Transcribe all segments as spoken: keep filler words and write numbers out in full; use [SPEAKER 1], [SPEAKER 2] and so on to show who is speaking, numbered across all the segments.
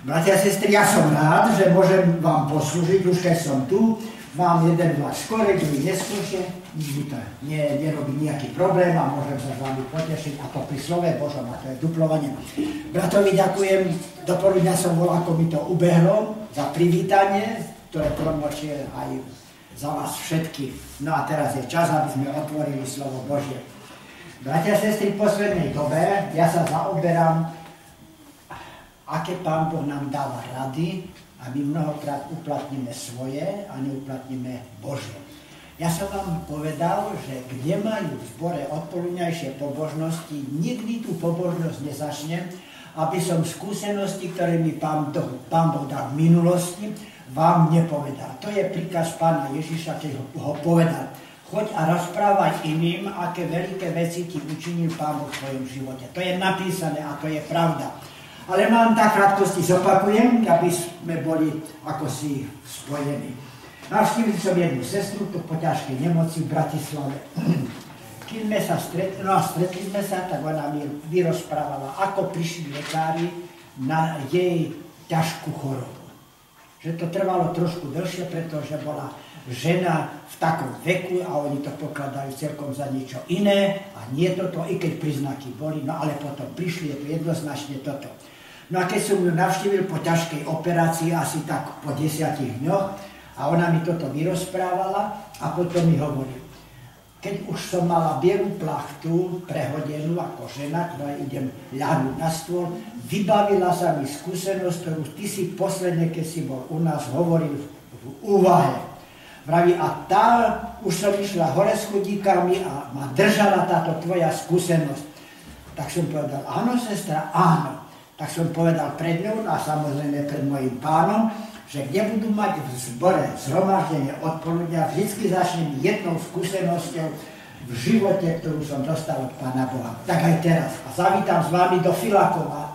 [SPEAKER 1] Bratia a sestry, ja som rád, že môžem vám poslúžiť, už keď som tu. Mám jeden vlak skore, druhý neskôršie, nič mi to nie, nerobí nejaký problém a môžem sa s vami potešiť, a to pri slove Božom, a to je duplovanie. Bratovi ďakujem, dopoludňa som bol, ako mi to ubehlo, za privítanie, ktoré promočie aj za vás všetkých. No a teraz je čas, aby sme otvorili slovo Božie. Bratia a sestry, v poslednej dobe ja sa zaoberám, aké Pán Boh nám dáva rady, a my mnohokrát uplatníme svoje a neuplatníme Božie. Ja som vám povedal, že kde majú v zbore odpoludňajšie pobožnosti, nikdy tú pobožnosť nezačnem, aby som skúsenosti, ktoré mi Pán, Pán Boh dal v minulosti, vám nepovedal. To je príkaz Pána Ježiša, keď ho, ho povedal. Choď a rozprávaj iným, aké veľké veci ti učinil Pán Boh v tvojom živote. To je napísané a to je pravda. Ale mám tak krátkosti zopakujem, aby sme boli ako si spojení. Navštívil som jednu sestru, tu po ťažkej nemoci v Bratislave. Keď sme sa stretli, no a stretli sme sa, tak ona mi vyrozprávala, ako prišli lekári na jej ťažkú chorobu. Že to trvalo trošku dlhšie, pretože bola žena v takom veku a oni to pokladali celkom za niečo iné a nie toto, i keď príznaky boli, no ale potom prišli, je to jednoznačne toto. No a keď som ju navštívil po ťažkej operácii, asi tak po desiatich dňoch, a ona mi toto vyrozprávala a potom mi hovorí, keď už som mala bielú plachtu prehodenú ako žena, ktorá idem ľahnuť na stôl, vybavila sa mi skúsenosť, ktorú ty si posledne, keď si bol u nás, hovoril v úvahe. Vraví, a tá, už som išla hore s chodíkami a ma držala táto tvoja skúsenosť. Tak som povedal, áno, sestra, áno. Tak som povedal pred ňou a samozrejme pred mojim pánom, že kde budú mať v zbore zhromaždenie odpoludňa, vždycky začnem jednou skúsenosťou v živote, ktorú som dostal od Pána Boha. Tak aj teraz. A zavítam s vami do Filakova,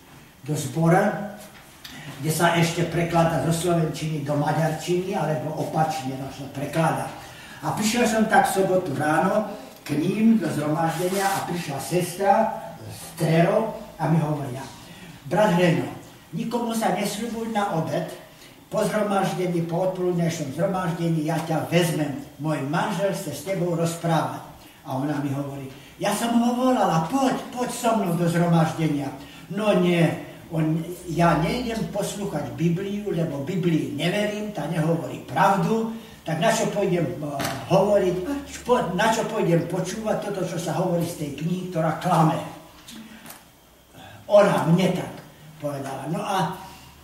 [SPEAKER 1] do zbora, kde sa ešte prekladá zo slovenčiny do maďarčiny, alebo opačne sa prekladá. A prišiel som tak v sobotu ráno k ním do zhromaždenia a prišla sestra z Trerov a mi hovoria, brat Hreno, nikomu sa nesľubuj na obed, po zhromaždení, po odpoludnejšom zhromaždení ja ťa vezmem, môj manžel chce s tebou rozprávať. A ona mi hovorí, ja som ho volala, poď, poď so mnou do zhromaždenia. No nie, on, ja nejdem poslúchať Bibliu, lebo Biblii neverím, tá nehovorí pravdu, tak na čo pôjdem uh, hovoriť, na čo pôjdem počúvať toto, čo sa hovorí z tej knihy, ktorá klame. Ona mne tak povedala. No a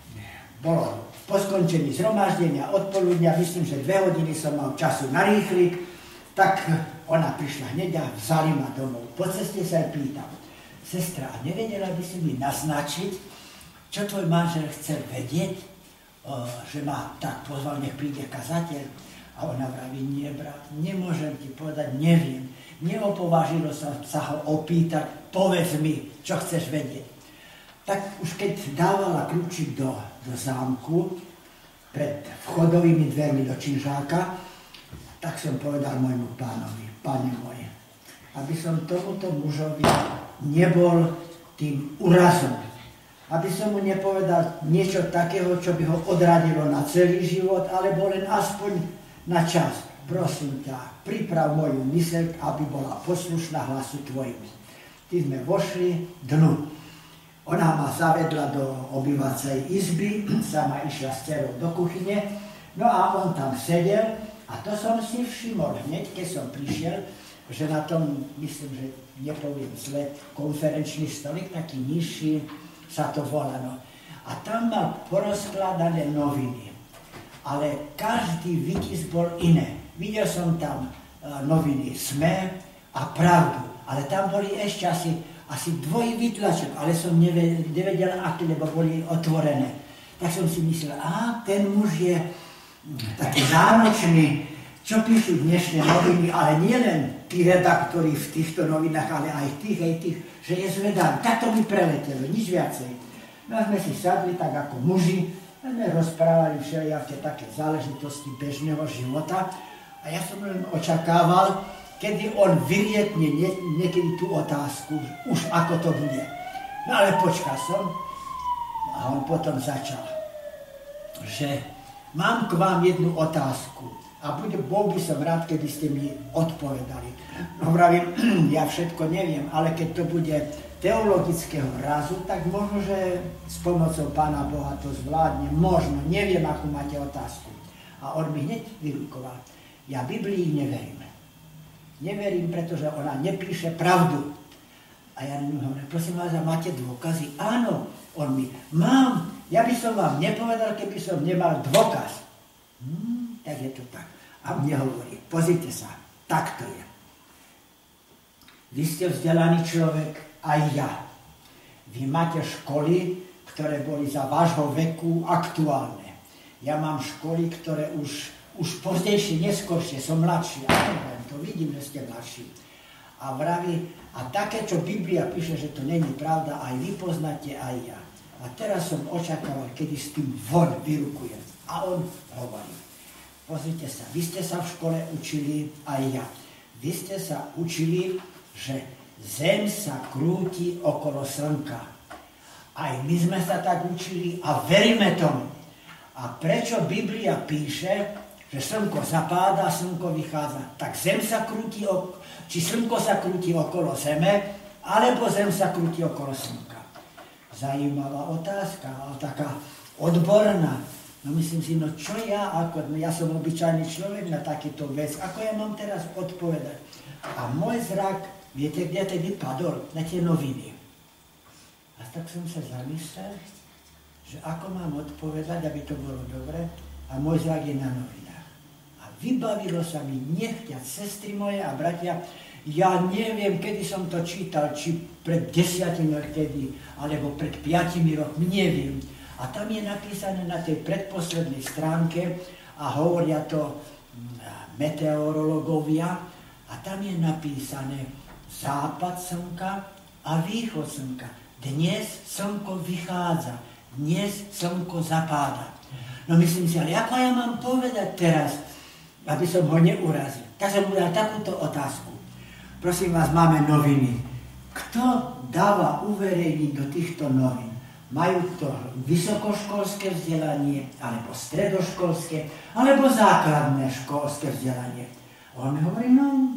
[SPEAKER 1] bolo po skončení zhromaždenia odpoludňa, myslím, že dve hodiny som mal času na rýchlik, tak ona prišla hneď a vzali ma domov. Po ceste sa jej pýtam, sestra, nevedela by si mi naznačiť, čo tvoj manžel chce vedieť, o, že ma tak pozval, nech príde kazateľ? A ona vraví, nie, brat, nemôžem ti povedať, neviem. Neopovážilo sa, sa ho opýtať, povedz mi, čo chceš vedieť. Tak už keď dávala kľúčik do, do zámku, pred vchodovými dvermi do činžáka, tak som povedal môjmu pánovi, pane moje, aby som tomuto mužovi nebol tým urazom, aby som mu nepovedal niečo takého, čo by ho odradilo na celý život, alebo len aspoň na čas. Prosím ťa, priprav moju myseľ, aby bola poslušná hlasu tvojmu. Ty sme vošli dnu. Ona ma zavedla do obývacej izby, sama išla s dcerou do kuchyne, no a on tam sedel a to som si všimol hneď, keď som prišiel, že na tom, myslím, že nepoviem zle, konferenčný stolik, taký nižší, sa to volá. No. A tam mal porozkladané noviny, ale každý výtis bol iné. Videl som tam uh, noviny SME a Pravdu, ale tam boli ešte asi asi dvojí výtlačok, ale som nevedel, aké, lebo boli otvorené. Tak som si myslel, aha, ten muž je taký náročný, čo píšu dnešné noviny, ale nie len tí redaktori v týchto novinách, ale aj tých, aj tých, že je zvedavý. Tak to mi preletelo, nič viacej. No a sme si sadli tak ako muži, a sme rozprávali všelijaké také záležitosti bežného života a ja som len očakával, kedy on vyrietne nie, niekedy tú otázku, už ako to bude. No ale počkal som, A on potom začal, že mám k vám jednu otázku a bude, bol by som rád, keby ste mi odpovedali. No vravím, ja všetko neviem, ale keď to bude teologického razu, tak možno, že s pomocou Pána Boha to zvládne. Možno, neviem, akú máte otázku. A on mi hneď vyrukoval. Ja Biblii neverím. Neverím, pretože ona nepíše pravdu. A ja mu hovorím, prosím vás, a máte dôkazy? Áno. On mi, mám, ja by som vám nepovedal, keby som nemal dôkaz. Hmm, tak je to tak. A mne hovorí, pozrite sa, tak to je. Vy ste vzdelaný človek, aj ja. Vy máte školy, ktoré boli za vášho veku aktuálne. Ja mám školy, ktoré už, už pozdejšie, neskôršie, som mladší. Áno, to vidím, že ste mladší. A vraví, a také, čo Biblia píše, že to není pravda, aj vy poznáte, aj ja. A teraz som očakával, kedy s tým von vyrukujem. A on hovorí, pozrite sa, vy ste sa v škole učili, aj ja. Vy ste sa učili, že Zem sa krúti okolo Slnka. Aj my sme sa tak učili a veríme tomu. A prečo Biblia píše, že Slnko zapáda, Slnko vychádza, tak Zem sa krúti, či Slnko sa krúti okolo Zeme, alebo Zem sa krúti okolo Slnka. Zajímavá otázka, ale taká odborná. No myslím si, no čo ja, ako, no ja som obyčajný človek na takýto vec, ako ja mám teraz odpovedať? A môj zrak, viete, kde tedy padol? Na tie noviny. A tak som sa zamyslel, že ako mám odpovedať, aby to bolo dobre, a môj zrak je na novinách. A vybavilo sa mi nechťať, sestry moje a bratia, ja neviem, kedy som to čítal, či pred desiatimi rokmi, alebo pred piatimi rokmi, neviem. A tam je napísané na tej predposlednej stránke, a hovoria to meteorológovia, a tam je napísané západ slnka a východ slnka. Dnes slnko vychádza, dnes slnko zapáda. No myslím si, ale ako ja mám povedať teraz, aby som ho neurazil? Tak som mu dal takúto otázku. Prosím vás, máme noviny. Kto dáva uverejniť do týchto novín? Majú to vysokoškolské vzdelanie, alebo stredoškolské, alebo základné školské vzdelanie. A on mi hovorí, no,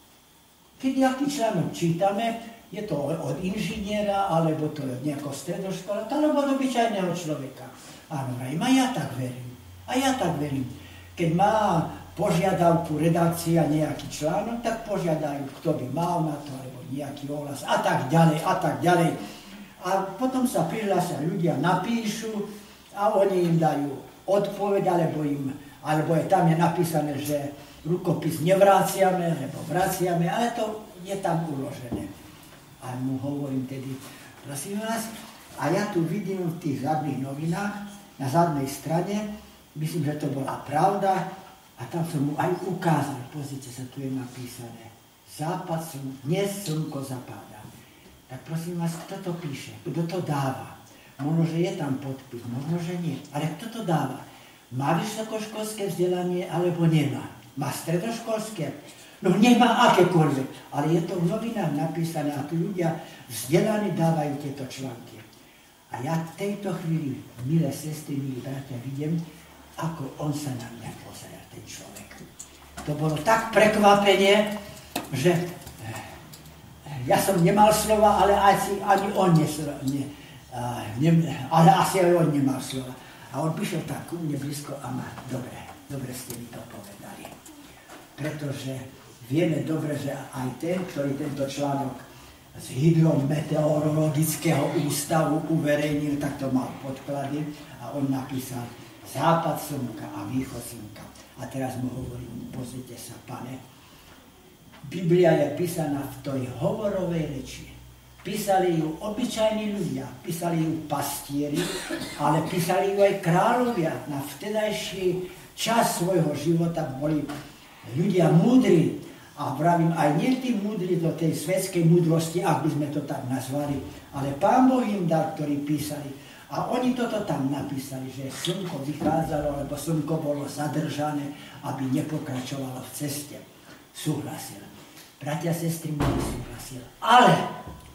[SPEAKER 1] keď aký článok čítame, je to od inžiniera, alebo to od nejakého stredoškola, alebo od obyčajného človeka. Áno, a ja tak verím. A ja tak verím. Keď má požiadavku redakcia nejaký článok, tak požiadajú, kto by mal na to, alebo nejaký ohlas, a tak ďalej, a tak ďalej. A potom sa prihlásia ľudia, napíšu a oni im dajú odpoveď, alebo, im, alebo je tam je napísané, že rukopis nevráciame, alebo vraciame, ale to je tam uložené. A mu hovorím tedy, prosím vás, a ja tu vidím v tých zadných novinách, na zadnej strane, myslím, že to bola pravda, a tam som mu aj ukázal, pozrite sa, tu je napísané, západ slnko, dnes slnko zapáda. Tak prosím vás, kto to píše? Kto to dáva? Možno, že je tam podpis, možno, že nie. Ale kto to dáva? Má vysokoškolské vzdelanie, alebo nemá? Má stredoškolské? No nemá akékoľvek. Ale je to v novinách napísané a tu ľudia vzdelaní dávajú tieto články. A ja v tejto chvíli, milé sestry, milí bratia, vidím, ako on sa na mňa pozerá, ten človek. To bolo tak prekvapenie, že ja som nemal slova, ale asi ani on neslo, ne, ne, ale asi aj on nemal slova. A on prišiel tak ku mne blízko a má, dobre, dobre ste mi to povedali. Pretože vieme dobre, že aj ten, ktorý tento článok z hydrometeorologického ústavu uverejnil, tak to mal podklady a on napísal západ slnka a východ slnka. A teraz mu hovorím, pozrite sa, pane, Biblia je písaná v tej hovorovej reči. Písali ju obyčajní ľudia, písali ju pastieri, ale písali ju aj kráľovia. Na vtedajší čas svojho života boli ľudia múdri. A vravím, aj nie tí múdri do tej svetskej múdrosti, ak by sme to tak nazvali, ale Pán Boh im dal, ktorí písali. A oni toto tam napísali, že slnko vychádzalo, lebo slnko bolo zadržané, aby nepokračovalo v ceste. Súhlasil. Bratia, sestry, môj súhlasil. Ale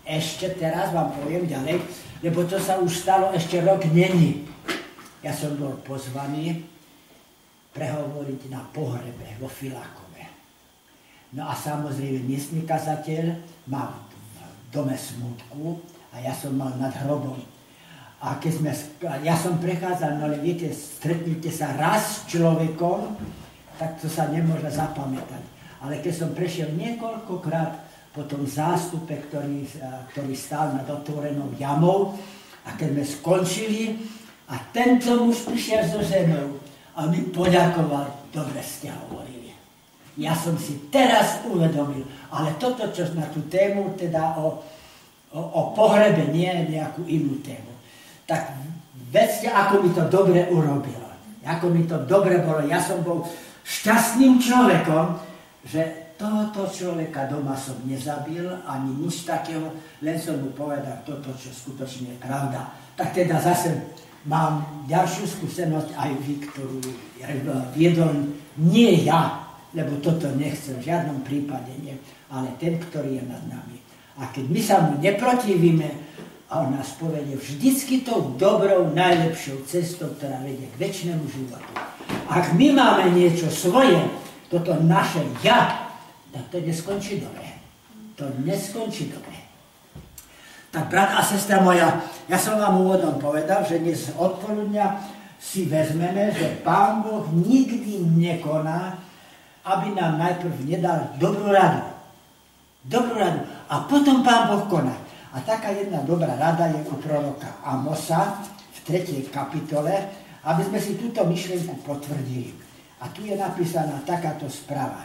[SPEAKER 1] ešte teraz vám poviem ďalej, lebo to sa už stalo, ešte rok není. Ja som bol pozvaný prehovoriť na pohrebe vo Filákove. No a samozrejme miestny kazateľ mal v dome smutku a ja som mal nad hrobom. A keď sme, ja som prechádzal, no ale viete, stretnite sa raz s človekom, tak to sa nemôže zapamätať. Ale keď som prešiel niekoľkokrát po tom zástupe, ktorý, ktorý stál nad otvorenou jamou, a keď sme skončili, a tento muž prišiel zo zemou a mi poďakoval, dobre ste hovorili. Ja som si teraz uvedomil, ale toto, čo na tú tému, teda o, o, o pohrebe, nie nejakú inú tému, tak vedzte, ako mi to dobre urobilo. Ako mi to dobre bolo. Ja som bol šťastným človekom, že tohoto človeka doma som nezabil, ani nič takého, len som mu povedal toto, čo skutočne je pravda. Tak teda zase mám ďalšiu skúsenosť aj vy, ktorú viedol nie ja, lebo toto nechcem, v žiadnom prípade nie, ale ten, ktorý je nad nami. A keď my sa mu neprotivíme, a on nás povedie vždycky tou dobrou, najlepšou cestou, ktorá vedie k večnému životu. Ak my máme niečo svoje, toto naše ja, tak to neskončí dobre. To neskončí dobre. Tak brat a sestra moja, ja som vám úvodom povedal, že dnes odpoludňa si vezmeme, že Pán Boh nikdy nekoná, aby nám najprv nedal dobrú radu. Dobrú radu. A potom Pán Boh koná. A taká jedna dobrá rada je u proroka Amosa v tretej kapitole, aby sme si túto myšlienku potvrdili. A tu je napísaná takáto správa.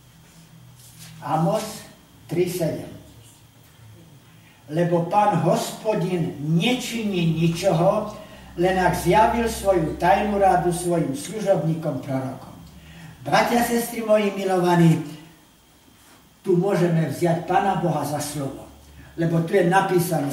[SPEAKER 1] Amos tri sedem. Lebo Pán Hospodin nečiní ničoho, len ak zjavil svoju tajnú radu svojim služobníkom prorokom. Bratia, sestry moji milovaní, tu môžeme vziať Pána Boha za slovo. Lebo tu je napísané,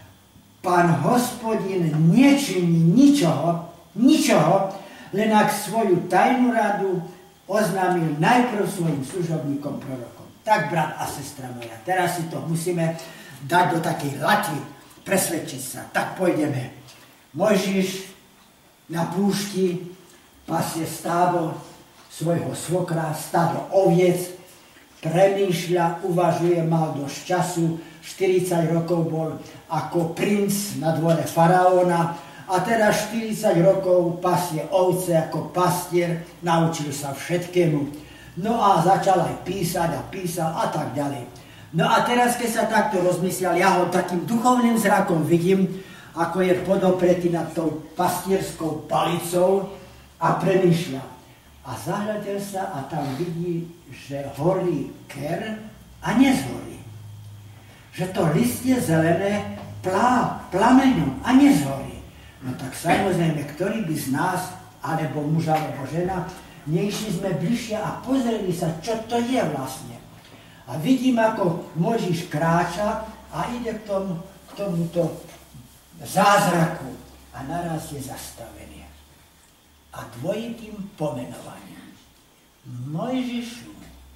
[SPEAKER 1] Pán Hospodin nečiní ničoho, ničoho, len ak svoju tajnú radu oznámil najprv svojim služobníkom prorokom. Tak, brat a sestra moja, teraz si to musíme dať do takej laty, presvedčiť sa. Tak pôjdeme. Mojžiš na púšti pasie stádo svojho svokra, stádo oviec, premýšľa, uvažuje, mal dosť času, štyridsať rokov bol ako princ na dvore faraóna a teraz štyridsať rokov pasie ovce ako pastier, naučil sa všetkému. No a začal aj písať a písal a tak ďalej. No a teraz, keď sa takto rozmyslel, ja ho takým duchovným zrakom vidím, ako je podopretý nad tou pastierskou palicou a premýšľa. A zahľadil sa a tam vidí, že horí ker a nezhorí. Že to listie zelené plá plameňom a nezhorí. No tak samozrejme, ktorý by z nás, alebo muž, alebo žena, nešli sme bližšie a pozreli sa, čo to je vlastne. A vidím, ako Mojžiš kráča a ide k, tomu, k tomuto zázraku. A naraz je zastavený. A dvojitým pomenovaním. Mojžišu,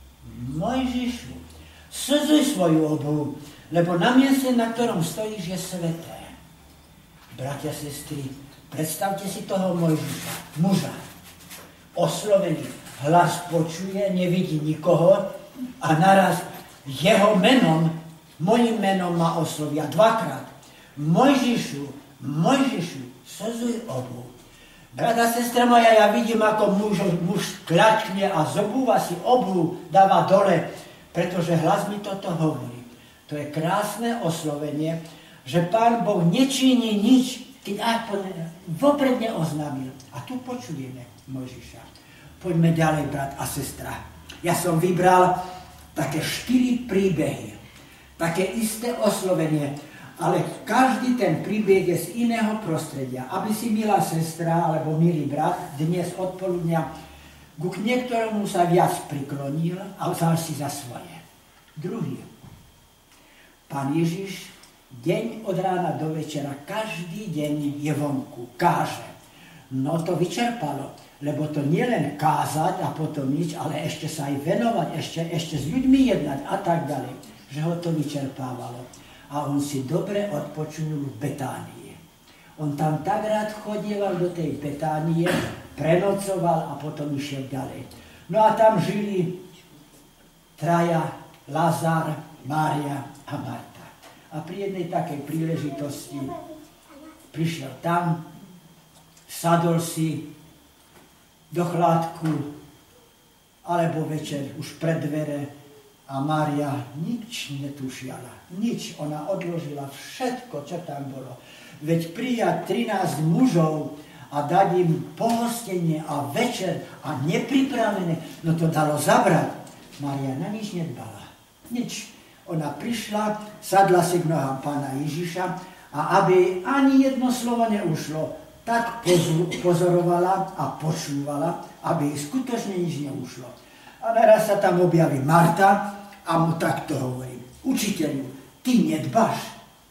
[SPEAKER 1] Mojžišu, slzuj svoju obuv, lebo na mieste, na ktorom stojíš, je sveté. Bratia, sestry, predstavte si toho Mojžiša, muža, oslovený, hlas počuje, nevidí nikoho a naraz jeho menom, mojim menom ma oslovia dvakrát. Mojžišu, Mojžišu, slzuj obuv. Brata, sestra moja, ja vidím, ako muž, muž kľačkne a zobúva si obuv, dáva dole, pretože hlas mi toto hovorí. To je krásne oslovenie, že Pán Boh nečiní nič, keď vopred neoznámil. A tu počujeme Mojžiša. Poďme ďalej, brat a sestra. Ja som vybral také štyri príbehy, také isté oslovenie, ale každý ten príbeh je z iného prostredia. Aby si, milá sestra alebo milý brat, dnes odpoludňa ku niektorému sa viac priklonil a vzal si za svoje. Druhý. Pán Ježiš deň od rána do večera, každý deň je vonku, káže. No to vyčerpalo, lebo to nie len kázať a potom nič, ale ešte sa aj venovať, ešte, ešte s ľuďmi jednať a tak ďalej, že ho to vyčerpávalo. a on si dobre odpočinul v Betánii. On tam tak rád chodieval do tej Betánie, prenocoval a potom išiel ďalej. No a tam žili traja, Lazár, Mária a Marta. A pri jednej takej príležitosti prišiel tam, sadol si do chládku, alebo večer už pred dvere a Mária nič netušiala. Nič, ona odložila všetko, čo tam bolo. Veď prijať trinásť mužov a dať im pohostenie a večer a nepripravené, no to dalo zabrať. Mária na nič nedbala. Nič. Ona prišla, sadla si k nohám pána Ježiša a aby ani jedno slovo neušlo, tak pozorovala a počúvala, aby jej skutočne nič neušlo. A naraz sa tam objaví Marta a mu takto hovorí: učiteľu, ty nedbáš,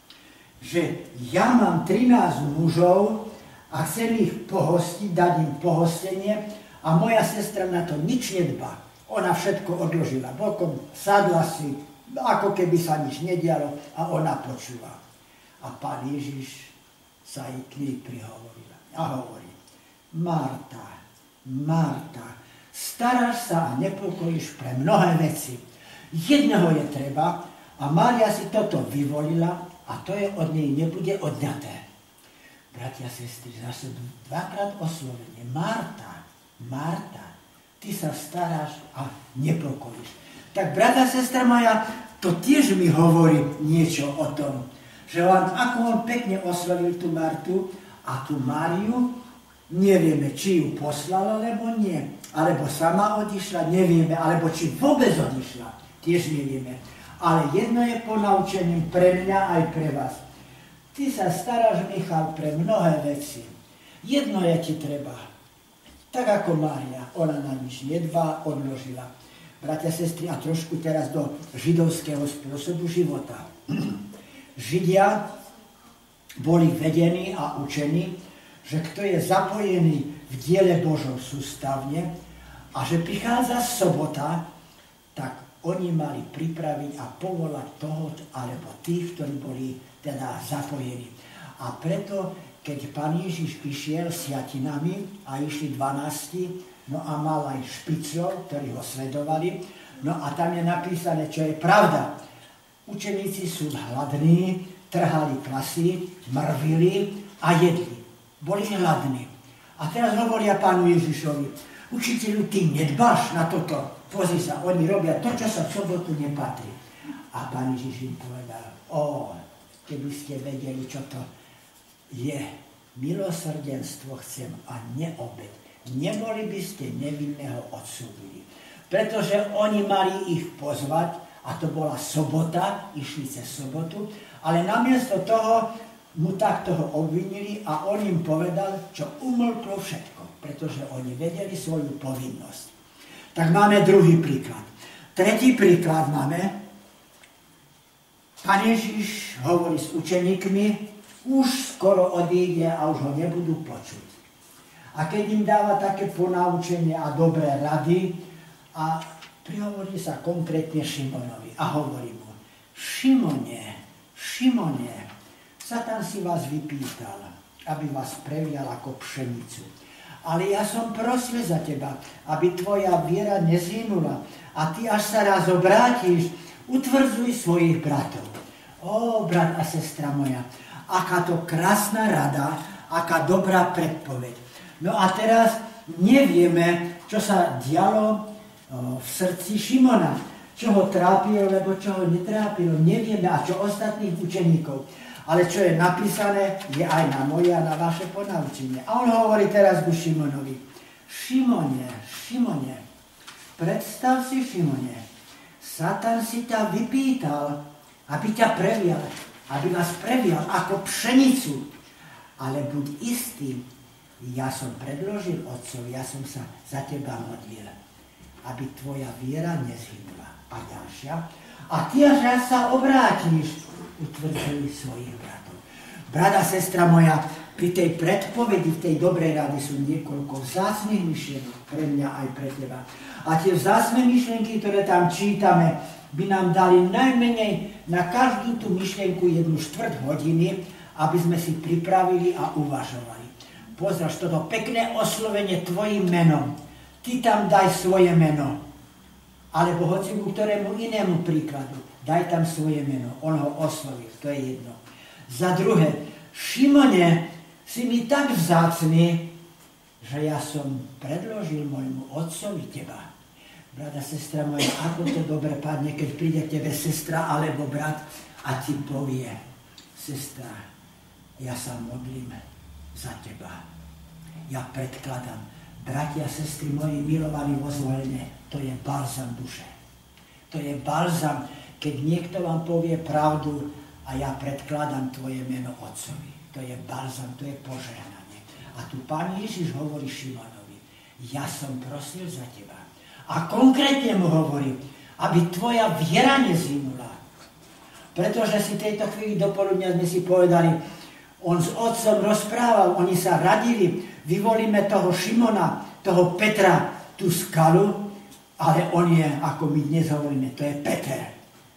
[SPEAKER 1] že ja mám trinásť mužov a chcem ich pohostiť, dať im pohostenie a moja sestra na to nič nedbá. Ona všetko odložila bokom, sadla si, ako keby sa nič nedialo a ona počúva. A pán Ježiš sa jej k nej prihovorila a hovorí: Marta, Marta, staráš sa a nepokojíš pre mnohé veci. Jedného je treba a Mária si toto vyvolila a to je od nej nebude odňaté. Bratia, sestry, zase dvakrát oslovenie. Marta, Marta, ty sa staráš a nepokojíš. Tak, brata, sestra moja, to tiež mi hovorí niečo o tom, že on, ako on pekne oslovil tú Martu a tú Máriu, nevieme, či ju poslal, alebo nie. Alebo sama odišla, nevieme. Alebo či vôbec odišla, tiež nevieme. Ale jedno je ponaučením pre mňa aj pre vás. Ty sa staráš, Michal, pre mnohé veci. Jedno je ti treba. Tak ako Mária, ona na nič nedbá, odložila. Bratia, sestry, a trošku teraz do židovského spôsobu života. Židia boli vedení a učení, že kto je zapojený v diele Božom sústavne a že prichádza sobota, tak oni mali pripraviť a povolať toho alebo tých, ktorí boli teda zapojení. A preto, keď pán Ježiš išiel s jatinami a išli dvanásti, no a mal aj špiclov, ktorí ho sledovali, no a tam je napísané, čo je pravda. Učeníci sú hladní, trhali klasy, mrvili a jedli. Boli hladní. A teraz hovoria pánu Ježišovi: učiteľu, ty nedbáš na toto. Pozri sa, oni robia to, čo sa v sobotu nepatrí. A pán Ježiš im povedal: o, keby ste vedeli, čo to je. Milosrdenstvo chcem a nie obed. Neboli by ste nevinného odsúdili. Pretože oni mali ich pozvať, a to bola sobota, išli cez sobotu, ale namiesto toho mu takto ho obvinili a on im povedal, čo umlklo všetko, pretože oni vedeli svoju povinnosť. Tak máme druhý príklad. Tretí príklad máme. Pán Ježiš hovorí s učeníkmi, už skoro odíde a už ho nebudú počuť. A keď im dáva také ponaučenie a dobré rady a prihovorí sa konkrétne Šimonovi a hovorí mu: Šimone, Šimone, Satan si vás vypýtal, aby vás previal ako pšenicu. Ale ja som prosil za teba, aby tvoja viera nezhynula a ty, až sa raz obrátiš, utvrdzuj svojich bratov. Ó, brat a sestra moja, aká to krásna rada, aká dobrá predpoveď. No a teraz nevieme, čo sa dialo v srdci Šimona, čo ho trápilo, lebo čo ho netrápilo, nevieme, a čo ostatných učeníkov. Ale čo je napísané, je aj na moje a na vaše ponaučenie. A on hovorí teraz ku Šimonovi: Šimone, Šimone, predstav si, Šimone, Satan si ťa vypýtal, aby ťa previal, aby vás previal ako pšenicu. Ale buď istý, ja som predložil Otcovi, ja som sa za teba modlil, aby tvoja viera nezhynula. A ďalšia: a ty, až raz sa obrátiš, utvrdzuj svojich bratov. Brat a sestra moja, pri tej predpovedi, v tej dobrej rady sú niekoľko vzácnych myšlienok pre mňa aj pre teba. A tie vzácne myšlienky, ktoré tam čítame, by nám dali najmenej na každú tú myšlienku jednu štvrť hodiny, aby sme si pripravili a uvažovali. Pozraš, toto pekné oslovenie tvojim menom. Ty tam daj svoje meno. Alebo hoci ku ktorému inému príkladu. Daj tam svoje meno. On ho osloví. To je jedno. Za druhé, Šimone, si mi tak vzácny, že ja som predložil môjmu otcovi teba. Brata, sestra moja, ako to dobre padne, keď príde k tebe sestra alebo brat a ti povie, sestra, ja sa modlím za teba. Ja predkladám. Bratia, sestry moji milovaní vo zvolenie, to je balzam duše. To je balzam, keď niekto vám povie pravdu a ja predkladám tvoje meno otcovi. To je balzam, to je požehnanie. A tu Pán Ježiš hovorí Šimonovi, ja som prosil za teba. A konkrétne mu hovorí, aby tvoja viera nezhynula. Pretože si tejto chvíli dopoludnia sme si povedali, on s otcom rozprával, oni sa radili, vyvolíme toho Šimona, toho Petra, tú skalu, ale on je, ako my dnes hovoríme, to je Peter.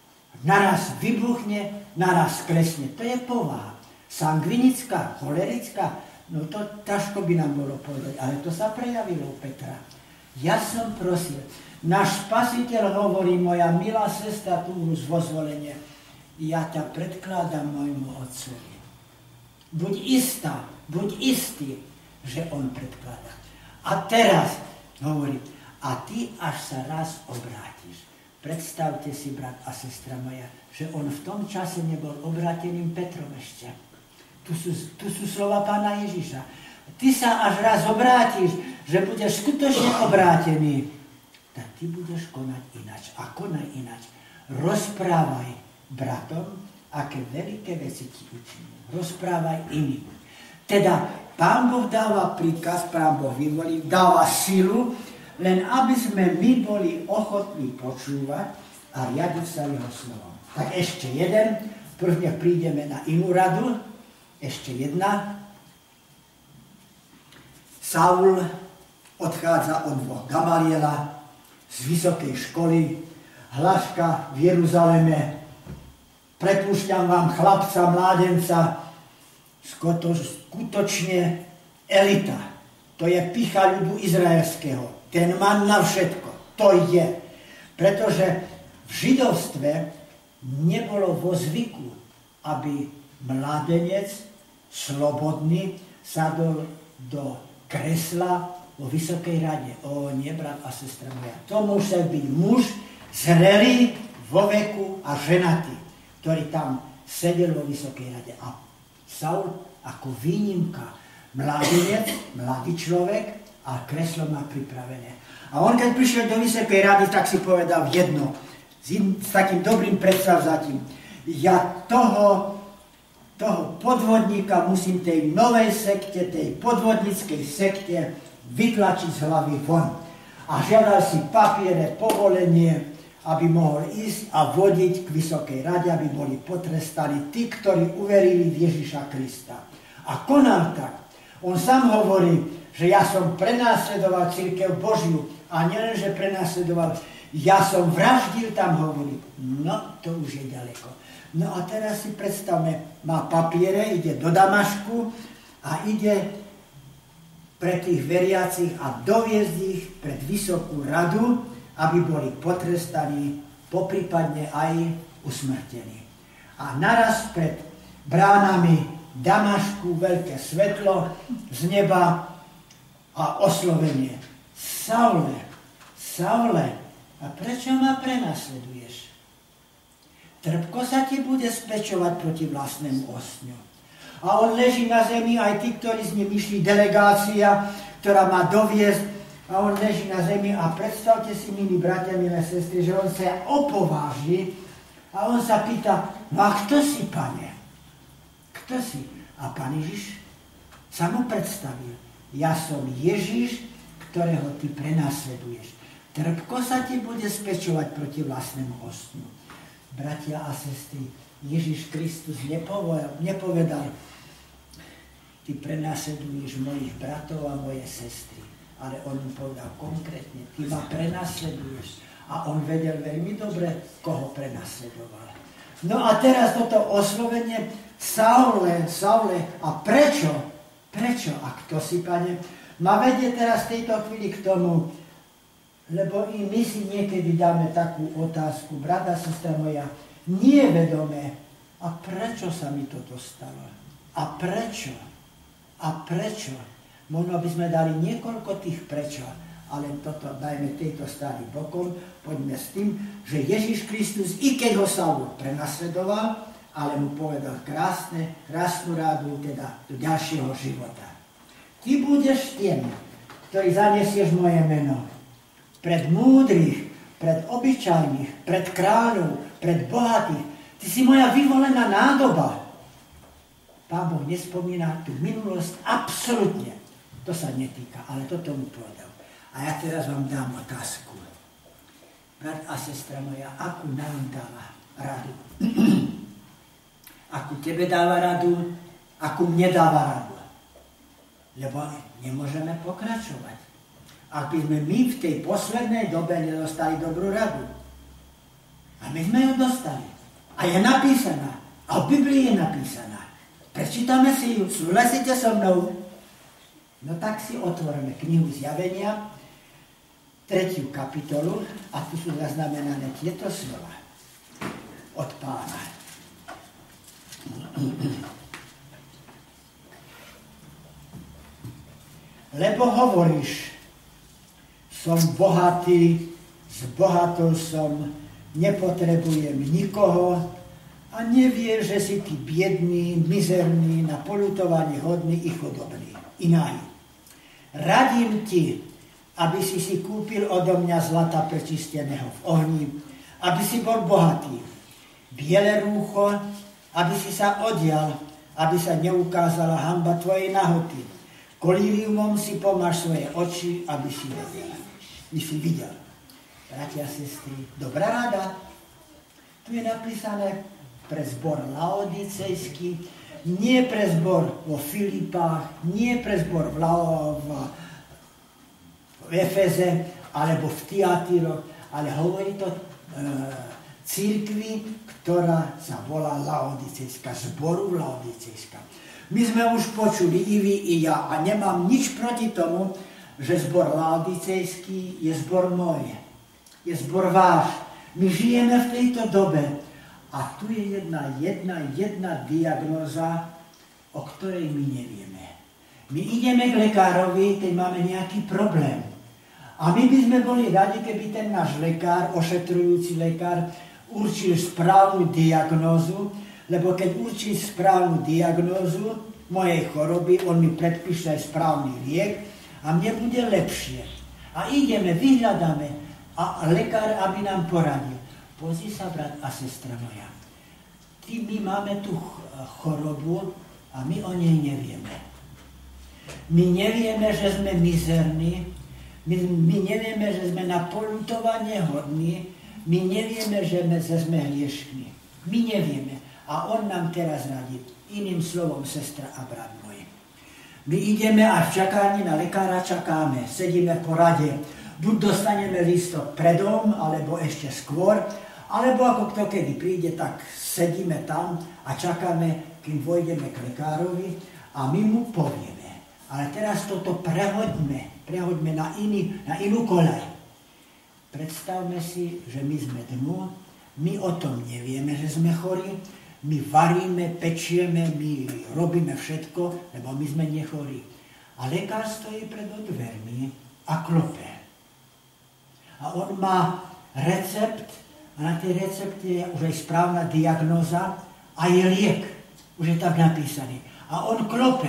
[SPEAKER 1] Naraz vybuchne, naraz klesne. To je povaha. Sangvinická, cholerická, no to ťažko by nám bolo povedať, ale to sa prejavilo u Petra. Ja som prosil, náš Spasiteľ hovorí, moja milá sestra, tu už vo zvolenie, ja ťa predkladám môjmu otcovi. Buď istá, buď istý, že on predkladá. A teraz hovorí, a ty až sa raz obrátiš. Predstavte si, brat a sestra moja, že on v tom čase nebol obráteným Petrom ešte. Tu sú, tu sú slova Pána Ježiša. Ty sa až raz obrátiš, že budeš skutočne obrátený, tak ty budeš konať inač. A konaj inač. Rozprávaj bratom, aké veľké veci ti učinil. Rozprávaj iným. Teda Pán Boh dáva príkaz, Pán Boh vyvolí, dáva silu, len aby sme my boli ochotní počúvať a riadiť sa jeho slovom. Tak ešte jeden, prvne prídeme na inú radu, ešte jedna. Saul odchádza od dvoch Gamaliela z vysokej školy, hláška v Jeruzaleme, prepúšťam vám chlapca, mládenca, skutočne elita. To je pýcha ľudu izraelského. Ten má na všetko. To je. Pretože v židovstve nebolo vo zvyku, aby mládenec, slobodný, sadol do kresla vo vysokej rade. O, nie, brat a sestra moja. To musel byť muž, zrelý, vo veku a ženatý, ktorý tam sedel vo vysokej rade. A Saul ako výnimka, mládenec, mladý človek, a kreslo má pripravené. A on, keď prišiel do vysokej rady, tak si povedal jedno, s, in, s takým dobrým predstavzatím. Ja toho, toho podvodníka musím tej novej sekte, tej podvodníckej sekte vytlačiť z hlavy von. A žiadal si papiere, povolenie, aby mohol ísť a vodiť k vysokej rade, aby boli potrestaní tí, ktorí uverili v Ježiša Krista. A konal tak. On sám hovorí, že ja som prenásledoval cirkev Božiu a nielen, že prenásledoval, ja som vraždil, tam hovorí. No, to už je ďaleko. No a teraz si predstavme, má papiere, ide do Damašku a ide pre tých veriacich a doviezť ich pred vysokú radu, aby boli potrestaní, poprípadne aj usmrtení. A naraz pred bránami Damašku veľké svetlo z neba a oslovenie. Saule, Saule, a prečo ma prenasleduješ? Trpko sa ti bude spečovať proti vlastnému ostňu. A on leží na zemi, aj tí, ktorí s ním išli, delegácia, ktorá má doviezť, a on leží na zemi a predstavte si, milí bratia, milé sestry, že on sa opováži a on sa pýta, no a kto si, pane? Kto si? A Pán Ježiš sa mu predstavil. Ja som Ježiš, ktorého ty prenasleduješ. Trpko sa ti bude spečovať proti vlastnému ostňu. Bratia a sestry, Ježiš Kristus nepovedal, nepovedal ty prenasleduješ mojich bratov a moje sestry. Ale on mu povedal konkrétne, ty ma prenasleduješ. A on vedel veľmi dobre, koho prenasledoval. No a teraz toto oslovenie Saule, Saule, a prečo? Prečo? A kto si, Pane, ma vedie teraz v tejto chvíli k tomu, lebo i my si niekedy dáme takú otázku, brata, sestra moja, nie vedomé, a prečo sa mi toto stalo? A prečo? A prečo? Možno by sme dali niekoľko tých prečo, ale toto dajme tejto strany bokom, poďme s tým, že Ježiš Kristus, i keď ho Saul prenasledoval, ale mu povedal krásne, krásnu rádu, teda do ďalšieho života. Ty budeš tým, ktorý zanesieš moje meno pred múdrych, pred obyčajných, pred kráľov, pred bohatých. Ty si moja vyvolená nádoba. Pán Boh nespomína tú minulosť absolútne. To sa netýka, ale toto mu povedal. A ja teraz vám dám otázku. Brat a sestra moja, akú nám dáva radu? Akú tebe dáva radu, akú mne dáva radu. Lebo nemôžeme pokračovať. Ak by sme my v tej poslednej dobe nedostali dobrú radu. A my sme ju dostali. A je napísaná. A v Biblii je napísaná. Prečítame si ju, súhlasíte so mnou? No tak si otvoríme knihu Zjavenia, tretiu kapitolu, a tu sú zaznamenané tieto slova od Pána. Lebo hovoríš, som bohatý, zbohatol som, nepotrebujem nikoho a nevieš, že si ty biedný, mizerný, na poľutovanie hodný i chudobný, i nahý. Radím ti, aby si si kúpil odo mňa zlata prečisteného v ohni, aby si bol bohatý, biele rúcho, aby si sa odial, aby sa neukázala hanba tvojej nahoty. Kolíriumom si pomáš svoje oči, aby si vedel. Aby si videl. Bratia a sestry, dobrá rada. Tu je napísané pre zbor laodicejský, nie pre zbor vo Filipách, nie pre zbor v, Lao, v, v Efeze, alebo v Tiatyroch, ale hovorí to e, církvi, ktorá sa volá Laodicejská, zboru Laodicejská. My sme už počuli, i vy, i ja, a nemám nič proti tomu, že zbor Laodicejský je zbor môj, je zbor váš. My žijeme v tejto dobe a tu je jedna, jedna, jedna diagnóza, o ktorej my nevieme. My ideme k lekárovi, keď máme nejaký problém. A my by sme boli radi, keby ten náš lekár, ošetrujúci lekár, určil správnu diagnózu, lebo keď určí správnu diagnózu mojej choroby, on mi predpíše aj správny liek a mne bude lepšie. A ideme, vyhľadáme a lekár, aby nám poradil. Pozri sa, brat a sestra moja, ty, my máme tú chorobu a my o nej nevieme. My nevieme, že sme mizerní, my, my nevieme, že sme na poľutovanie hodní, my nevieme, že sme hriešní. My nevieme. A on nám teraz radí. Iným slovom, sestra a brat môj. My ideme a v čakárni na lekára čakáme. Sedíme po rade. Buď dostaneme lístok predom, alebo ešte skôr, alebo ako kto kedy príde, tak sedíme tam a čakáme, kým vojdeme k lekárovi a my mu povieme. Ale teraz toto prehoďme, prehoďme na, iný, na inú koľaj. Predstavme si, že my sme dnu, my o tom nevieme, že sme chorí, my varíme, pečieme, my robíme všetko, lebo my sme nechorí. A lekár stojí pred dvermi a klope. A on má recept, a na tej recepte je už aj správna diagnóza a je liek. Už je tam napísaný. A on klope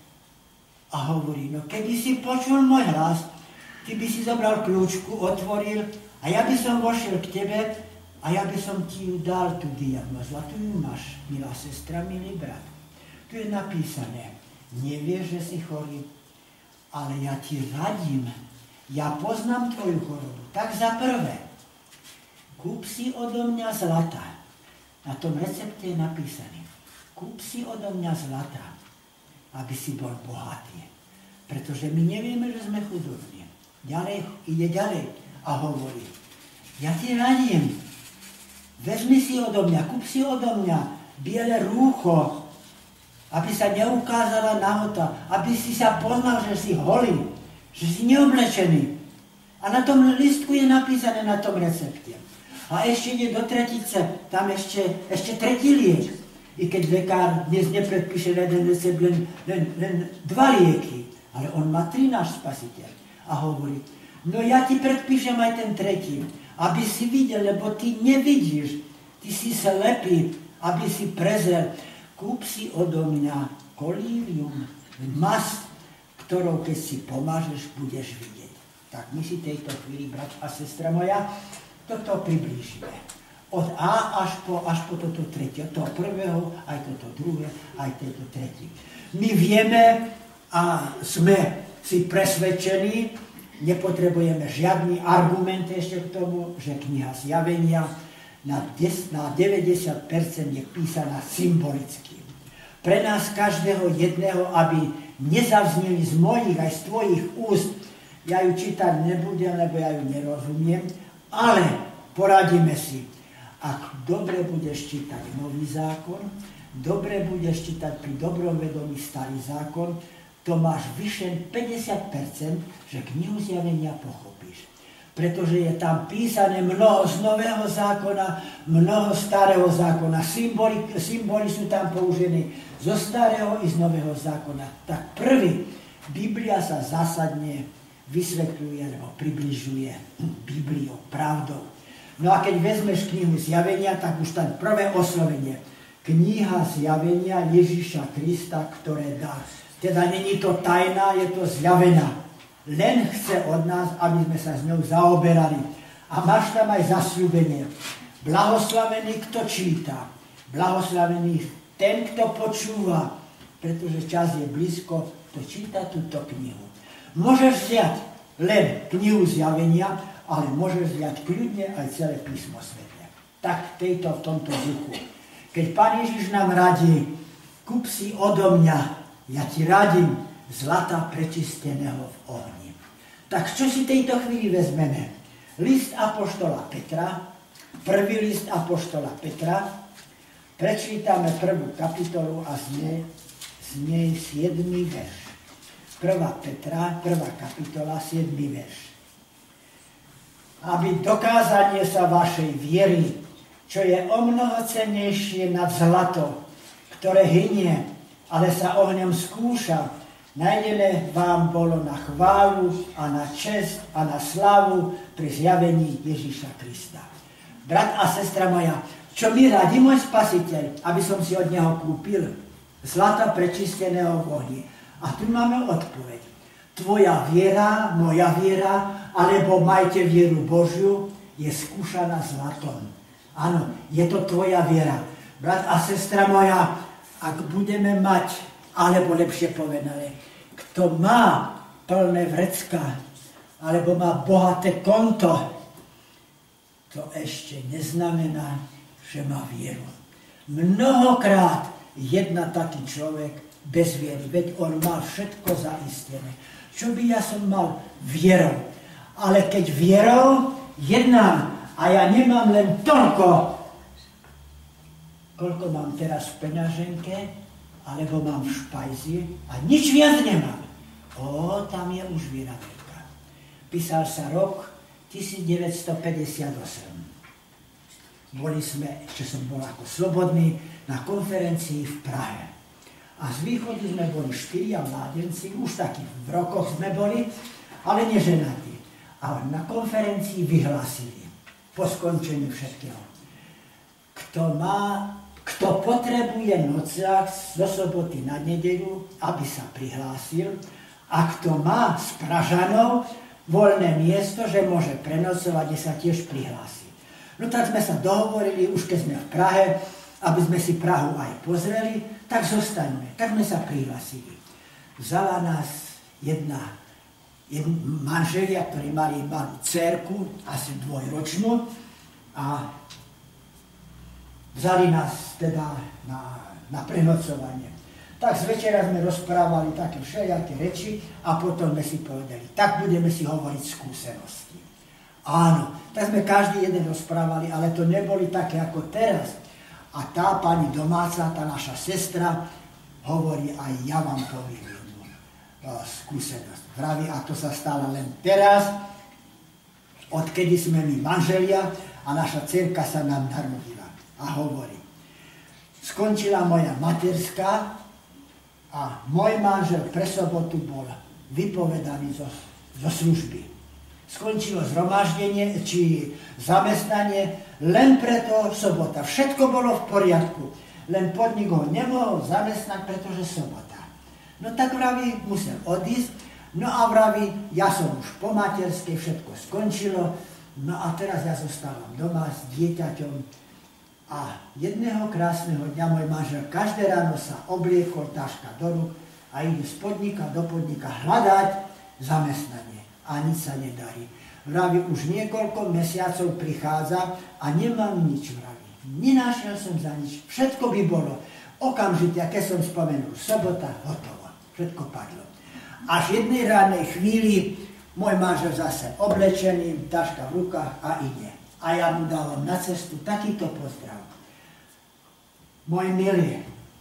[SPEAKER 1] a hovorí, no keby si počul môj hlas, ty by si zobral kľúčku, otvoril a ja by som vošiel k tebe a ja by som ti ju dal, tú diagnózu. A tu ju máš, milá sestra, milý brat. Tu je napísané, nevieš, že si chorý, ale ja ti radím, ja poznám tvoju chorobu. Tak za prvé, kúp si odo mňa zlata. Na tom recepte je napísané, kúp si odo mňa zlata, aby si bol bohatý. Pretože my nevieme, že sme chudobní. Ďalej, ide ďalej a hovorí, ja ti radím, vezmi si odo mňa, kúp si odo mňa biele rúcho, aby sa neukázala nahota, aby si sa poznal, že si holý, že si neoblečený. A na tom listku je napísané, na tom recepte. A ešte ide do tretice, tam ešte, ešte tretí liek. I keď lekár dnes nepredpíše jeden recept, len, len, len dva lieky, ale on má tri, náš spasiteľ. A hovorí, no ja ti predpíšem aj ten tretí, aby si videl, lebo ty nevidíš, ty si slepý, aby si prezrel. Kúp si odo mňa kolírium, mast, ktorou keď si pomážeš, budeš vidieť. Tak my si tejto chvíli, brat a sestra moja, toto priblížime. Od A až po, až po toto tretie, od toho prvého, aj toto druhé, aj toto tretie. My vieme a sme si presvedčení, nepotrebujeme žiadny argument ešte k tomu, že kniha Zjavenia na, na deväťdesiat percent je písaná symbolicky. Pre nás každého jedného, aby nezavznili z mojich aj z tvojich úst, ja ju čítať nebudem, lebo ja ju nerozumiem, ale poradíme si, ak dobre budeš čítať nový zákon, dobre budeš čítať pri dobrom vedomí starý zákon, to máš vyše päťdesiat percent, že knihu Zjavenia pochopíš. Pretože je tam písané mnoho z nového zákona, mnoho starého zákona. Symboly, symboly sú tam použené zo starého i z nového zákona. Tak prvý, Biblia sa zásadne vysvetľuje, alebo približuje Bibliou, pravdou. No a keď vezmeš knihu Zjavenia, tak už tam prvé oslovenie. Kniha Zjavenia Ježiša Krista, ktoré dá. Teda není to tajná, je to zjavená. Len chce od nás, aby sme sa s ňou zaoberali. A máš tam aj zasľúbenie. Blahoslavený, kto číta. Blahoslavený ten, kto počúva. Pretože čas je blízko, kto číta túto knihu. Môžeš vziať len knihu Zjavenia, ale môžeš vziať kľudne aj celé písmo sväté. Tak tejto v tomto duchu. Keď Pán Ježiš nám radí, kúp si odo mňa, ja ti radím, zlata prečisteného v ohni. Tak čo si tejto chvíli vezmeme? List apoštola Petra, prvý list apoštola Petra, prečítame prvú kapitolu a z nej, z nej siedmy verš. Prvá Petra, prvá kapitola, siedmy verš. Aby dokázanie sa vašej viery, čo je o mnoho cennejšie nad zlato, ktoré hynie, ale sa ohňom skúša, najdené vám bolo na chválu a na česť a na slávu pri zjavení Ježiša Krista. Brat a sestra moja, čo mi radí môj spasiteľ, aby som si od neho kúpil? Zlata prečisteného v ohni. A tu máme odpoveď. Tvoja viera, moja viera, alebo majte vieru Božiu, je skúšaná zlatom. Áno, je to tvoja viera. Brat a sestra moja, ak budeme mať, alebo lepšie povedané, kto má plné vrecka, alebo má bohaté konto, to ešte neznamená, že má vieru. Mnohokrát jedna taký človek bez viery, veď on má všetko zaistené. Čo by ja som mal vierou? Ale keď vierou jednám a ja nemám len toľko, koľko mám teraz v peňaženke, alebo mám v špajzi a nič viac nemám. Ó, tam je už viera veľká. Písal sa rok devätnásťstopäťdesiatosem. Boli sme, ešte som bol ako slobodný, na konferencii v Prahe. A z východu sme boli štyria mládenci, už takí v rokoch sme boli, ale neženatí. A na konferencii vyhlásili, po skončení všetkého, kto má, kto potrebuje nocľah zo soboty na nedeľu, aby sa prihlásil, a kto má s Pražanou voľné miesto, že môže prenocovať, sa tiež prihlási. No tak sme sa dohovorili, už keď sme v Prahe, aby sme si Prahu aj pozreli, tak zostaňme. Tak sme sa prihlásili. Vzala nás jedna, jedna manželia, ktorí mali malú dcérku, asi dvojročnú, a vzali nás teda na, na prenocovanie. Tak z večera sme rozprávali také všelijaké reči a potom sme si povedali, tak budeme si hovoriť skúsenosti. Áno, tak sme každý jeden rozprávali, ale to neboli také ako teraz. A tá pani domáca, tá naša sestra, hovorí, aj ja vám poviem jednu skúsenosť. Vraví, a to sa stalo len teraz, odkedy sme my manželia a naša dcerka sa nám narodila. A hovorí, skončila moja materská a môj manžel pre sobotu bol vypovedaný zo, zo služby. Skončilo zhromaždenie či zamestnanie len preto sobota. Všetko bolo v poriadku, len podnik ho nemohol zamestnať, pretože sobota. No tak vraví, musel odísť, no a vraví, ja som už po materskej, všetko skončilo, no a teraz ja zostávam doma s dieťaťom a jedného krásneho dňa môj manžel každé ráno sa obliekol, taška do rúk a ide z podnika do podnika hľadať zamestnanie. A nič sa nedarí. Vraví, už niekoľko mesiacov prichádza a nemám nič, vraví. Nenašiel som za nič. Všetko by bolo. Okamžite, keď som spomenul, sobota, hotovo. Všetko padlo. Až v jednej ránej chvíli môj manžel zase oblečený, taška v rukách a ide. A ja mu dávam na cestu takýto pozdrav. Môj milý,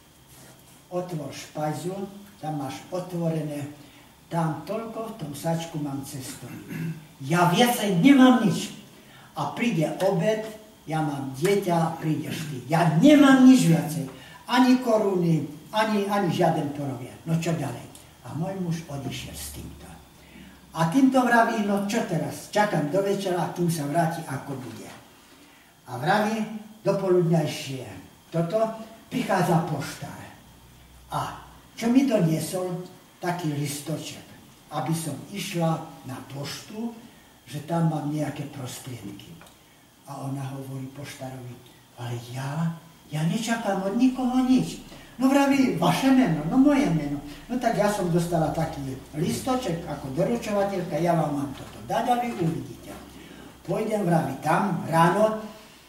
[SPEAKER 1] otvor špajzu, tam máš otvorené, tam toľko v tom sačku mám cestový. Ja viacej nemám nič. A príde obed, ja mám dieťa, prídeš ty. Ja nemám nič viacej. Ani koruny, ani, ani žiaden porovier. No čo ďalej? A môj muž odišiel s týmto. A týmto vraví, no čo teraz? Čakám do večera, kým sa vráti, ako bude. A vraví, do poludňajšie toto, prichádza poštár. A čo mi doniesol? Taký listoček, aby som išla na poštu, že tam mám nejaké prostriedky. A ona hovorí poštárovi, ale ja, ja nečakám od nikoho nič. No vraví, vaše meno, no moje meno. No tak ja som dostala taký listoček ako doručovateľka, ja vám mám toto dať a vy uvidíte. Pôjdem, vraví, tam ráno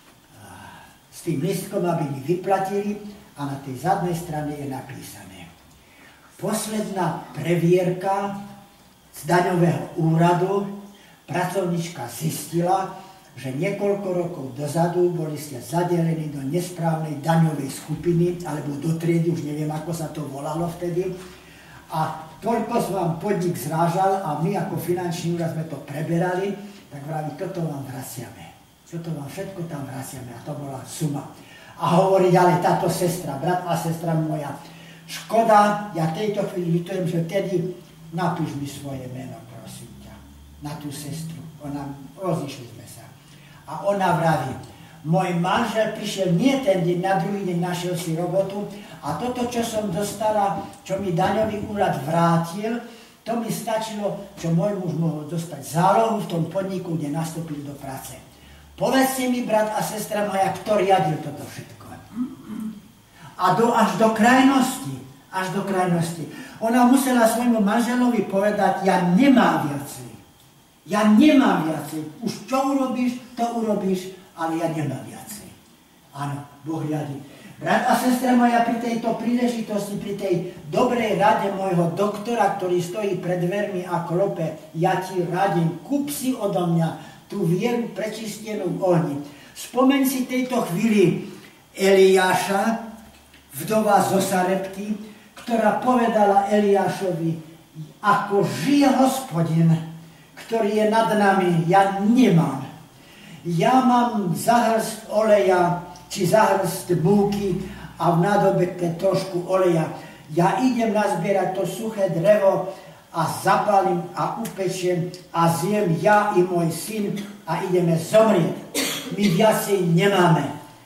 [SPEAKER 1] s tým listkom, aby mi vyplatili a na tej zadnej strane je napísané. Posledná previerka z daňového úradu, pracovnička zistila, že niekoľko rokov dozadu boli ste zadelení do nesprávnej daňovej skupiny, alebo do triedy, už neviem, ako sa to volalo vtedy. A toľko vám podnik zrážal a my ako finančný úrad sme to preberali, tak vraví, toto vám vraciame. Toto vám všetko tam vraciame. A to bola suma. A hovorí ďalej táto sestra, brat a sestra moja, škoda, ja tejto chvíli ľutujem, že vtedy napíš mi svoje meno, prosím ťa, na tú sestru. Ona, rozišli sme sa. A ona vraví, môj manžel prišiel nie ten deň, na druhý deň našiel si robotu a toto, čo som dostala, čo mi daňový úrad vrátil, to mi stačilo, čo môj muž mohol dostať zálohu v tom podniku, kde nastúpil do práce. Povedzte mi, brat a sestra moja, kto riadil toto všetko. A do, až do krajnosti, až do krajnosti. Ona musela svojmu manželovi povedať, ja nemám viacej. Ja nemám viacej. Už čo urobíš, to urobíš, ale ja nemám viacej. Áno, Boh riadi. Brat a sestra moja, pri tejto príležitosti, pri tej dobrej rade môjho doktora, ktorý stojí pred dvermi a klope, ja ti radím, kúp si odo mňa tú vieru prečistenú v ohni. Spomeň si tejto chvíli Eliáša, vdova zo Sarepty, ktorá povedala Eliášovi, ako žije Hospodin, ktorý je nad nami, ja nemám. Ja mám zahrst oleja, či zahrst múky a v nádobetke trošku oleja. Ja idem nazbierať to suché drevo a zapálim a upečiem a zjem ja i môj syn a ideme zomrieť. My viacej nemáme.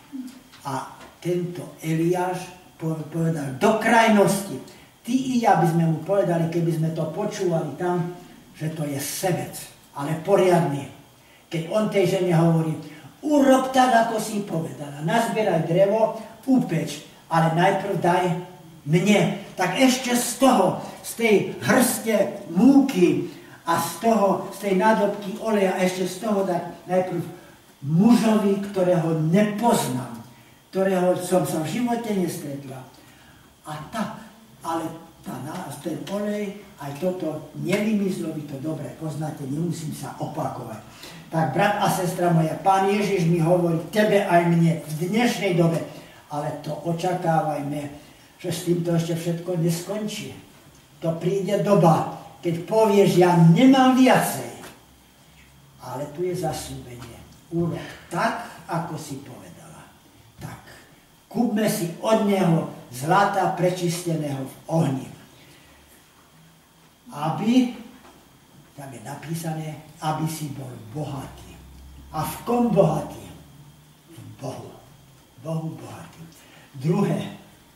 [SPEAKER 1] A tento Eliáš povedal do krajnosti. Ty i ja by sme mu povedali, keby sme to počúvali tam, že to je sebec, ale poriadny. Keď on tej žene hovorí, urob tak, ako si povedala, nazbieraj drevo, upeč, ale najprv daj mne. Tak ešte z toho, z tej hrste múky a z toho, z tej nádobky oleja, ešte z toho dať najprv mužovi, ktorého nepoznám, ktorého som sa v živote nestretla. A tak, ale tá, ten olej Aj toto nevymyslel, vy to dobre poznáte, nemusím sa opakovať. Tak brat a sestra moja, Pán Ježiš mi hovorí, tebe aj mne v dnešnej dobe, ale to očakávajme, že s týmto ešte všetko neskončí. To príde doba, keď povieš, ja nemám viacej. Ale tu je zasľúbenie. Urob tak, ako si povedala. Tak. Kúpme si od neho zlata prečisteného v ohni. Aby, tam je napísané, aby si bol bohatý. A v kom bohatý? V Bohu. Bohu bohatý. Druhé.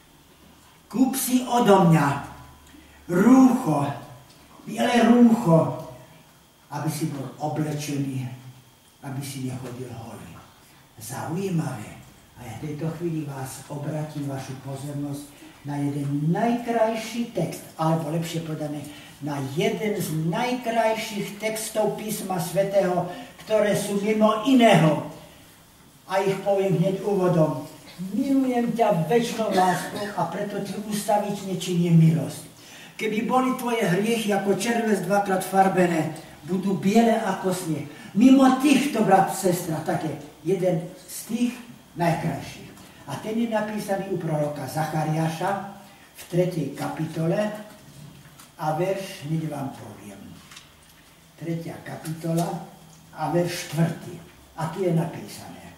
[SPEAKER 1] Kúp si odo mňa rúcho, biele rúcho, aby si bol oblečený, aby si nechodil holý. Zaujímavé. A ja v tejto chvíli vás obratím vašu pozornosť na jeden najkrajší text, alebo lepšie povedané, na jeden z najkrajších textov písma svätého, ktoré sú mimo iného. A ich poviem hneď úvodom. Milujem ťa večnou láskou a preto ti ustavične činím milosť. Keby boli tvoje hriechy ako červec dvakrát farbené, budú biele ako sneh. Mimo týchto, brat, sestra, také jeden z tých najkrajších. A ten je napísaný u proroka Zachariáša v tretej kapitole a verš, hneď vám poviem. Tretia kapitola a verš štvrtý. A tu je napísané.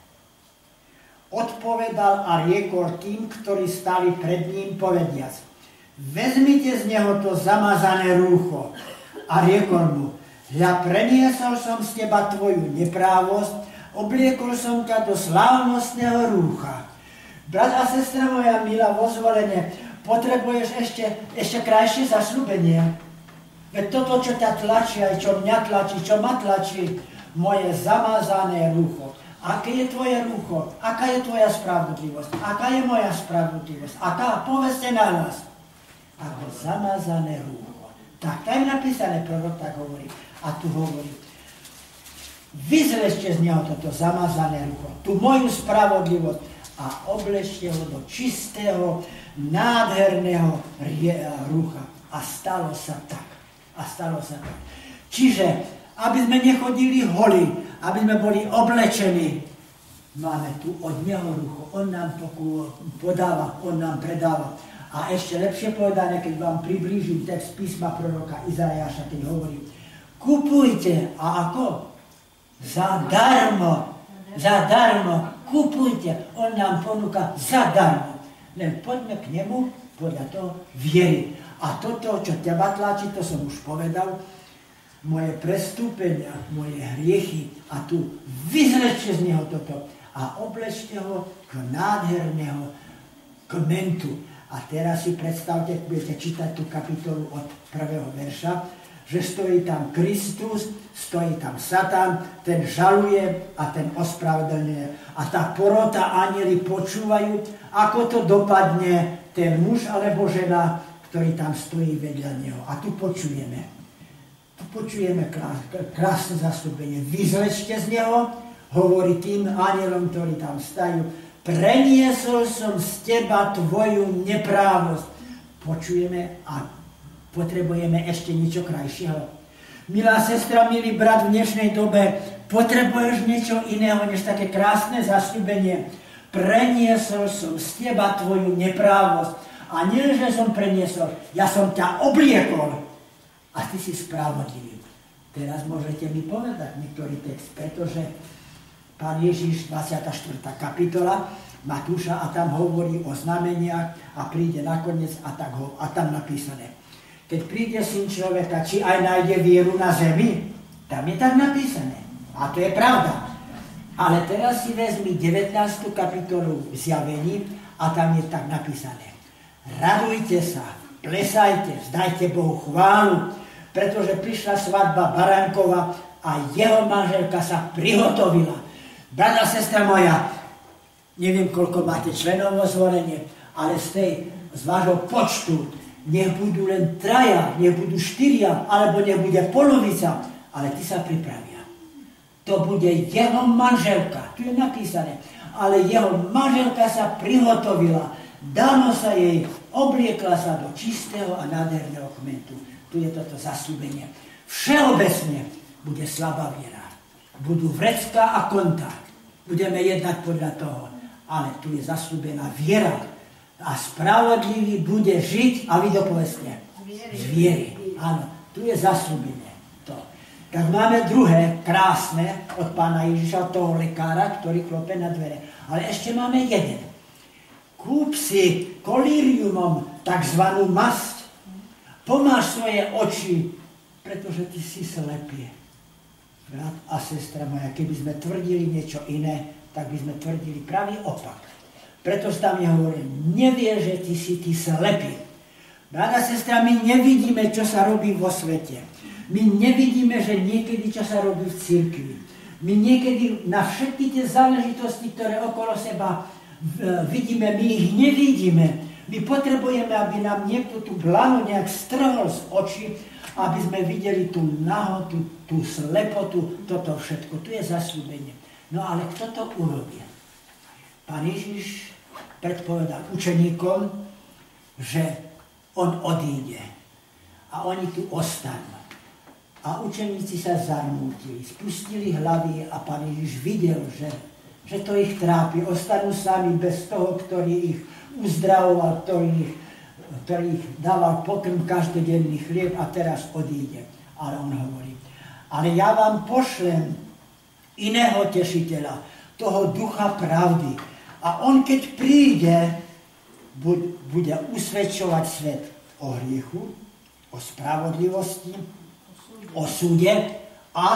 [SPEAKER 1] Odpovedal a riekol tým, ktorí stáli pred ním, povediac, vezmite z neho to zamazané rúcho. A riekol mu, hľa, preniesol som z teba tvoju neprávosť, obliekol som ťa do slávnostného rúcha. Brat a sestra moja milá, vo zvolenie, potrebuješ ešte, ešte krajšie zasľúbenie. Veď toto, čo ťa tlačí, aj čo mňa tlačí, čo ma tlačí, moje zamazané rúcho. Aké je tvoje rúcho? Aká je tvoja spravodlivosť? Aká je moja spravodlivosť? Aká? Povedzte na hlas. Ako zamazané rúcho. Tak, tam je napísané, prorok tak hovorí. A tu hovorí, vyzlešte z neho toto zamazané rúcho, tú moju spravodlivosť a obležte ho do čistého, nádherného rúcha. A stalo sa tak. A stalo sa tak. Čiže, aby sme nechodili holí, aby sme boli oblečení, máme tu od neho rúcho. On nám podáva, on nám predáva. A ešte lepšie povedané, keď vám priblížim text písma proroka Izaiáša, keď hovorí, kupujte. A ako? Zadarmo. Zadarmo. Kupujte. On nám ponúka zadarmo. Len poďme k nemu podľa toho viery. A toto, čo teba tlačí, to som už povedal, moje prestúpenia, moje hriechy a tu vyzlečte z neho toto a oblečte ho k nádherného kmentu. A teraz si predstavte, budete čítať tú kapitolu od prvého verša, že stojí tam Kristus, stojí tam Satan, ten žaluje a ten ospravedlňuje. A tá porota anjeli počúvajú, ako to dopadne ten muž alebo žena, ktorý tam stojí vedľa neho. A tu počujeme. Tu počujeme krásne zasľúbenie. Vyzlečte z neho, hovorí tým anjelom, ktorí tam stajú, preniesol som z teba tvoju neprávosť. Počujeme a potrebujeme ešte niečo krajšieho. Milá sestra, milý brat, v dnešnej dobe potrebuješ niečo iného, než také krásne zasľúbenie. Preniesol som z teba tvoju neprávosť. A nie, že som preniesol, ja som ťa obliekol. A ty si spravodlivý. Teraz môžete mi povedať niektorý text, pretože Pán Ježiš, dvadsiata štvrtá kapitola Matúša, a tam hovorí o znameniach a príde nakoniec a, tak ho, a tam napísané. Keď príde Syn človeka, či aj nájde vieru na zemi, tam je tak napísané. A to je pravda. Ale teraz si vezmi devätnástu kapitolu Zjavení a tam je tak napísané. Radujte sa, plesajte, vzdajte Bohu chválu, pretože prišla svadba Baránkova a jeho manželka sa prihotovila. Brat a sestra moja, neviem, koľko máte členov vo zvolenie, ale z tej, z vášho počtu, nech budú len traja, nech budú štyria, alebo nech bude polovica, ale tí sa pripravia. To bude jeho manželka, tu je napísané, ale jeho manželka sa prihotovila, dano sa jej, obliekla sa do čistého a nádherného kmentu. tu je toto zasľúbenie. Všeobecne bude slabá viera. Budú vrecká a kontakt. Budeme jednať podľa toho. Ale tu je zasľúbená viera. A spravodlivý bude žiť, a vy dopovedzte, z viery. Áno, tu je zasľúbenie. To. Tak máme druhé, krásne, od pána Ježiša, toho lekára, ktorý klope na dvere. Ale ešte máme jeden. Kúp si kolíriumom takzvanú masť. Pomáš svoje oči, pretože ty si slepý. Brat a sestra moja, keby sme tvrdili niečo iné, tak by sme tvrdili pravý opak. Preto tam je hovorí, nevie, že ty si ty slepý. Brat a sestra, my nevidíme, čo sa robí vo svete. My nevidíme, že niekedy, čo sa robí v cirkvi. My niekedy na všetky tie záležitosti, ktoré okolo seba vidíme, my ich nevidíme. My potrebujeme, aby nám niekto tú blanu nejak strhol z očí, aby sme videli tú nahotu, tú slepotu, toto všetko. Tu je zasľúbenie. No ale kto to urobí? Pán Ježiš predpovedal učeníkom, že on odíde a oni tu ostanú. A učeníci sa zarmútili, spustili hlavy a Pán Ježiš videl, že, že to ich trápi. Ostanú sami bez toho, ktorý ich uzdravoval, ktorý ich ktorý dával pokrm každodenný chlieb a teraz odíde. Ale on hovorí, ale ja vám pošlem iného tešiteľa, toho ducha pravdy. A on, keď príde, bude usvedčovať svet o hriechu, o spravodlivosti, o súde a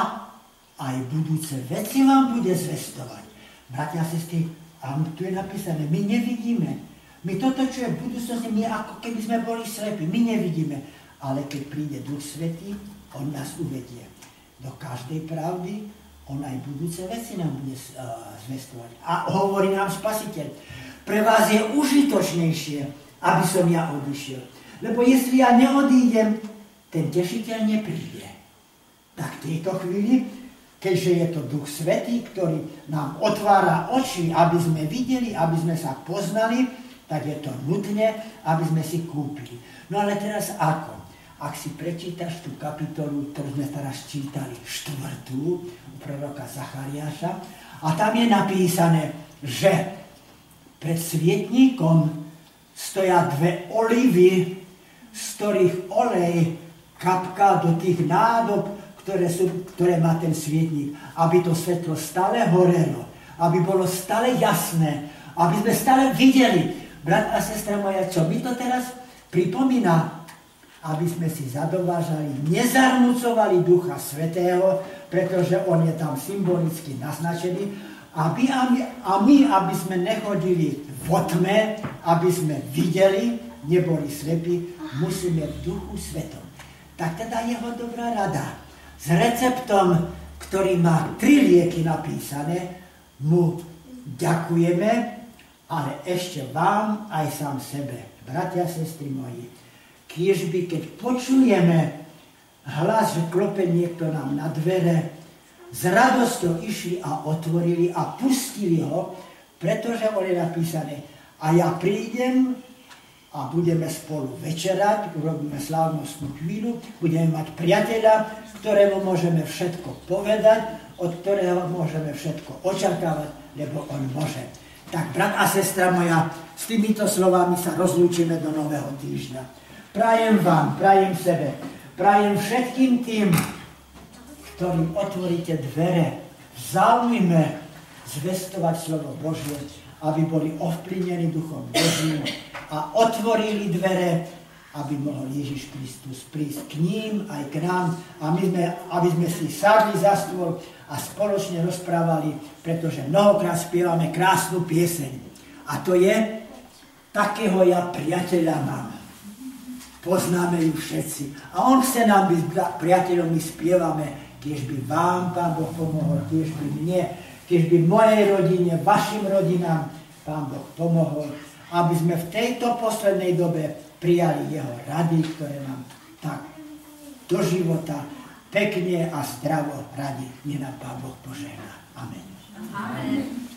[SPEAKER 1] aj budúce veci vám bude zvestovať. Bratia a sestry, a tu je napísané, my nevidíme. My toto, čo je v budúcnosti, my ako keby sme boli slepí, my nevidíme. Ale keď príde Duch Svätý, on nás uvedie do každej pravdy, on aj budúce veci nám bude uh, zvestovať. A hovorí nám Spasiteľ, pre vás je užitočnejšie, aby som ja odišiel. Lebo jestli ja neodídem, ten tešiteľ nepríde. Tak v tejto chvíli, keďže je to Duch Svätý, ktorý nám otvára oči, aby sme videli, aby sme sa poznali, tak je to nutné, aby sme si kúpili. No ale teraz ako? Ak si prečítaš tú kapitolu, ktorú sme teraz čítali, štvrtú, u proroka Zachariáša, a tam je napísané, že pred svietníkom stoja dve olivy, z ktorých olej kapká do tých nádob, ktoré, sú, ktoré má ten svietník, aby to svetlo stále horelo, aby bolo stále jasné, aby sme stále videli. Brat a sestra moja, čo mi to teraz pripomína? Aby sme si zadovážali, nezarmucovali Ducha Svätého, pretože on je tam symbolicky naznačený, aby, a, my, a my, aby sme nechodili vo tme, aby sme videli, neboli slepí, musíme v Duchu Svetom. Tak teda jeho dobrá rada. S receptom, ktorý má tri lieky napísané, mu ďakujeme, ale ešte vám aj sám sebe, bratia, sestry moji, kiežby, keď počujeme hlas, že klope niekto nám na dvere, s radosťou išli a otvorili a pustili ho, pretože on je napísané, a ja prídem a budeme spolu večerať, urobíme slávnostnú chvíľu, budeme mať priateľa, ktorému môžeme všetko povedať, od ktorého môžeme všetko očakávať, lebo on môže. Tak, brat a sestra moja, s týmito slovami sa rozlúčime do nového týždňa. Prajem vám, prajem sebe, prajem všetkým tým, ktorým otvoríte dvere v záujme zvestovať slovo Božie, aby boli ovplyvnení Duchom Božím a otvorili dvere, aby mohol Ježiš Kristus prísť k ním aj k nám a my sme, aby sme si sadli za stôl a spoločne rozprávali, pretože mnohokrát spievame krásnu pieseň. A to je Takého ja priateľa mám. Poznáme ju všetci. A on chce nám byť priateľom, my spievame, kiež by vám Pán Boh pomohol, kiež by mne, kiež by mojej rodine, vašim rodinám Pán Boh pomohol, aby sme v tejto poslednej dobe prijali jeho rady, ktoré nám tak do života pekne a zdravo radi. Nech nám Pán Boh požehná. Amen. Amen.